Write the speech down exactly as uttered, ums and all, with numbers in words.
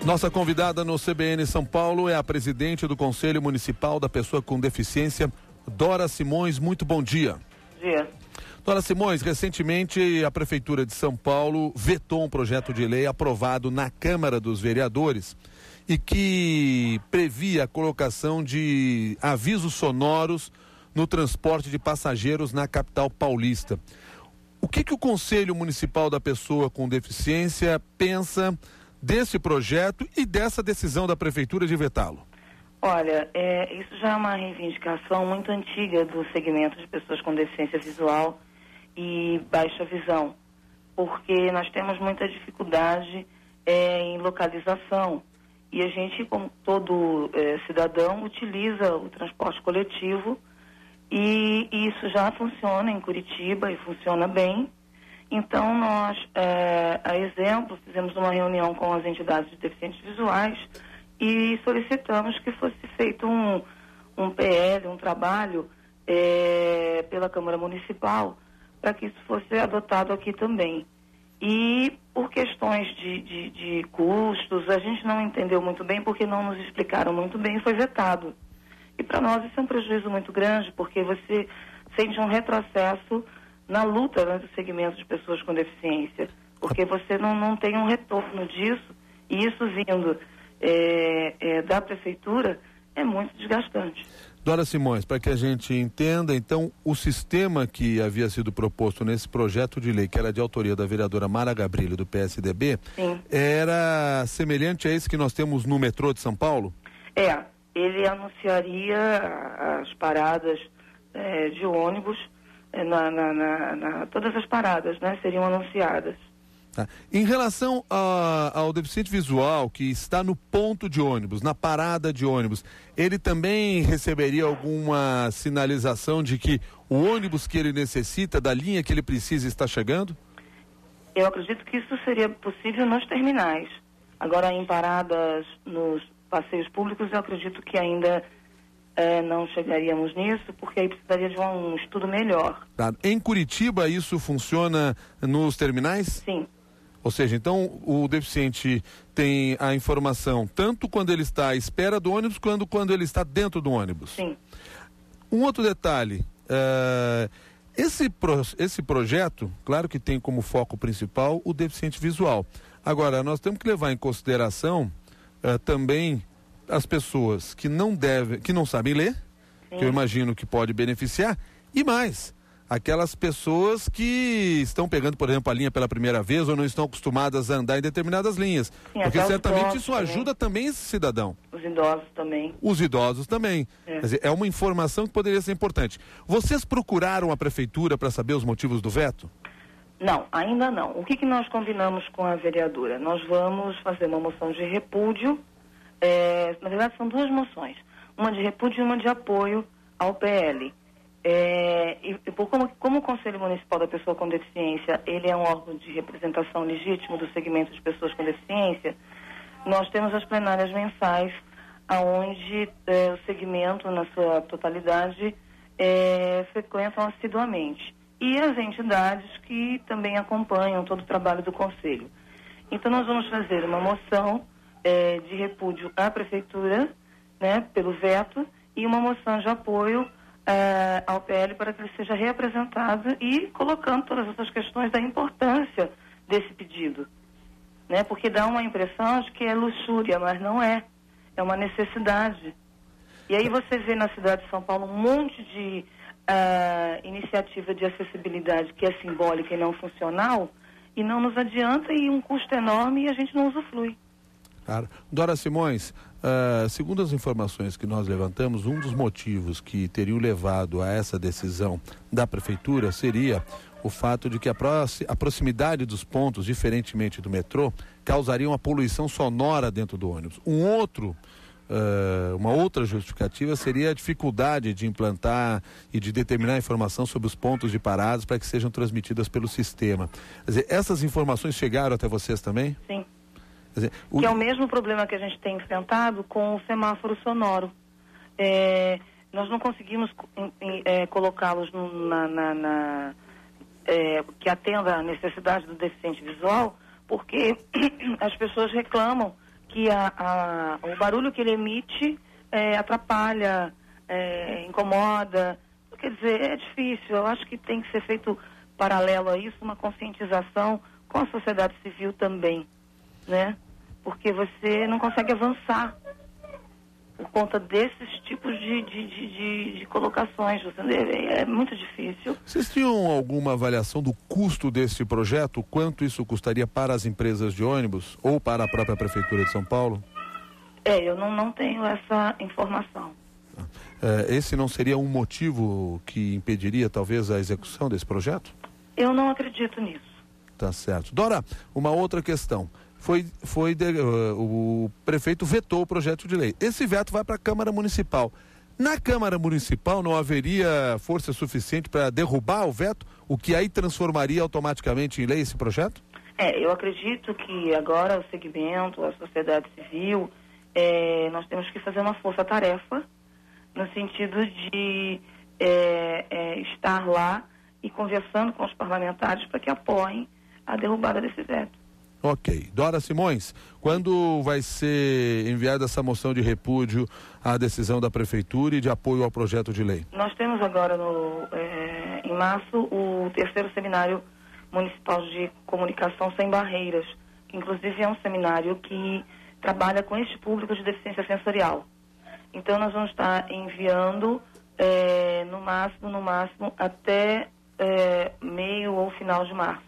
Nossa convidada no C B N São Paulo é a presidente do Conselho Municipal da Pessoa com Deficiência, Dora Simões. Muito bom dia. Bom dia. Dora Simões, recentemente a Prefeitura de São Paulo vetou um projeto de lei aprovado na Câmara dos Vereadores e que previa a colocação de avisos sonoros no transporte de passageiros na capital paulista. O que que o Conselho Municipal da Pessoa com Deficiência pensa desse projeto e dessa decisão da Prefeitura de vetá-lo? Olha, é, isso já é uma reivindicação muito antiga do segmento de pessoas com deficiência visual e baixa visão, porque nós temos muita dificuldade é, em localização e a gente, como todo é, cidadão, utiliza o transporte coletivo e, e isso já funciona em Curitiba e funciona bem. Então, nós, é, a exemplo, fizemos uma reunião com as entidades de deficientes visuais e solicitamos que fosse feito um, um P L, um trabalho é, pela Câmara Municipal para que isso fosse adotado aqui também. E por questões de, de, de custos, a gente não entendeu muito bem porque não nos explicaram muito bem e foi vetado. E para nós isso é um prejuízo muito grande porque você sente um retrocesso na luta, né, do segmento de pessoas com deficiência, porque você não, não tem um retorno disso, e isso vindo é, é, da Prefeitura é muito desgastante. Dora Simões, para que a gente entenda, então, o sistema que havia sido proposto nesse projeto de lei, que era de autoria da vereadora Mara Gabrilli, do P S D B, Sim. Era semelhante a esse que nós temos no metrô de São Paulo? É, ele anunciaria as paradas é, de ônibus, Na, na, na, na, todas as paradas, né, seriam anunciadas. Tá. Em relação a, ao deficiente visual que está no ponto de ônibus, na parada de ônibus, ele também receberia alguma sinalização de que o ônibus que ele necessita, da linha que ele precisa, está chegando? Eu acredito que isso seria possível nos terminais. Agora, em paradas nos passeios públicos, eu acredito que ainda É, não chegaríamos nisso, porque aí precisaria de um, um estudo melhor. Tá. Em Curitiba isso funciona nos terminais? Sim. Ou seja, então o deficiente tem a informação tanto quando ele está à espera do ônibus, quanto quando ele está dentro do ônibus? Sim. Um outro detalhe, uh, esse, pro, esse projeto, claro que tem como foco principal o deficiente visual. Agora, nós temos que levar em consideração uh, também as pessoas que não devem, que não sabem ler, Sim. que eu imagino que pode beneficiar, e mais, aquelas pessoas que estão pegando, por exemplo, a linha pela primeira vez ou não estão acostumadas a andar em determinadas linhas. Sim, porque certamente isso ajuda também esse cidadão. Os idosos também. Os idosos também. É. Quer dizer, é uma informação que poderia ser importante. Vocês procuraram a prefeitura para saber os motivos do veto? Não, ainda não. O que, que nós combinamos com a vereadora? Nós vamos fazer uma moção de repúdio. É, na verdade, são duas moções, uma de repúdio e uma de apoio ao P L. É, e, e como, como o Conselho Municipal da Pessoa com Deficiência, ele é um órgão de representação legítimo do segmento de pessoas com deficiência, nós temos as plenárias mensais, onde é, o segmento, na sua totalidade, é, frequentam assiduamente. E as entidades que também acompanham todo o trabalho do Conselho. Então, nós vamos fazer uma moção É, de repúdio à Prefeitura, né, pelo veto, e uma moção de apoio é, ao P L para que ele seja reapresentado e colocando todas essas questões da importância desse pedido, né, porque dá uma impressão de que é luxúria, mas não é, é uma necessidade. E aí você vê na cidade de São Paulo um monte de uh, iniciativa de acessibilidade que é simbólica e não funcional, e não nos adianta, e um custo enorme, e a gente não usufrui. Claro. Dora Simões, uh, segundo as informações que nós levantamos, um dos motivos que teriam levado a essa decisão da Prefeitura seria o fato de que a, proxi- a proximidade dos pontos, diferentemente do metrô, causaria uma poluição sonora dentro do ônibus. Um outro, uh, uma outra justificativa seria a dificuldade de implantar e de determinar informação sobre os pontos de paradas para que sejam transmitidas pelo sistema. Quer dizer, essas informações chegaram até vocês também? Sim. Dizer, o... Que é o mesmo problema que a gente tem enfrentado com o semáforo sonoro. É, nós não conseguimos é, colocá-los na, na, na é, que atenda à necessidade do deficiente visual, porque as pessoas reclamam que a, a, o barulho que ele emite é, atrapalha, é, incomoda. Quer dizer, é difícil. Eu acho que tem que ser feito paralelo a isso, uma conscientização com a sociedade civil também, né? Porque você não consegue avançar por conta desses tipos de, de, de, de, de colocações. É, é muito difícil. Vocês tinham alguma avaliação do custo desse projeto? Quanto isso custaria para as empresas de ônibus ou para a própria Prefeitura de São Paulo? É, eu não, não tenho essa informação. É, esse não seria um motivo que impediria talvez a execução desse projeto? Eu não acredito nisso. Tá certo. Dora, uma outra questão. Foi, foi de, uh, o prefeito vetou o projeto de lei. Esse veto vai para a Câmara Municipal. Na Câmara Municipal não haveria força suficiente para derrubar o veto, o que aí transformaria automaticamente em lei esse projeto? É, eu acredito que agora o segmento, a sociedade civil, é, nós temos que fazer uma força-tarefa no sentido de é, é, estar lá e conversando com os parlamentares para que apoiem a derrubada desse veto. Ok. Dora Simões, quando vai ser enviada essa moção de repúdio à decisão da Prefeitura e de apoio ao projeto de lei? Nós temos agora, no, é, em março, o terceiro seminário municipal de comunicação sem barreiras, que inclusive é um seminário que trabalha com este público de deficiência sensorial. Então nós vamos estar enviando é, no máximo, no máximo, até é, meio ou final de março.